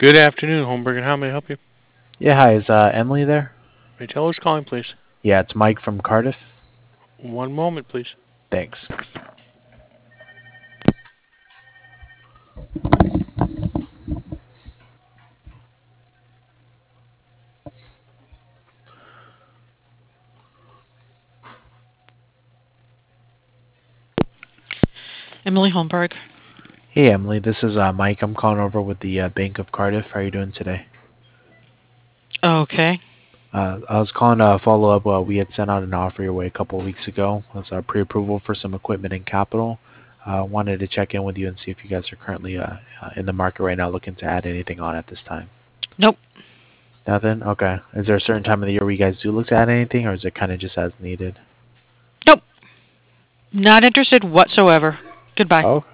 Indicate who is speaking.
Speaker 1: Good afternoon, Holmberg, and how may I help you?
Speaker 2: Yeah, hi. Is Emily there?
Speaker 1: May I tell who's calling, please?
Speaker 2: Yeah, it's Mike from Cardiff.
Speaker 1: One moment, please.
Speaker 2: Thanks.
Speaker 3: Emily Holmberg.
Speaker 2: Hey, Emily. This is Mike. I'm calling over with the Bank of Cardiff. How are you doing today?
Speaker 3: Okay.
Speaker 2: I was calling to follow up. We had sent out an offer your way a couple of weeks ago. It was pre-approval for some equipment and capital. Wanted to check in with you and see if you guys are currently in the market right now looking to add anything on at this time.
Speaker 3: Nope.
Speaker 2: Nothing? Okay. Is there a certain time of the year where you guys do look to add anything, or is it kind of just as needed?
Speaker 3: Nope. Not interested whatsoever. Goodbye.
Speaker 2: Oh,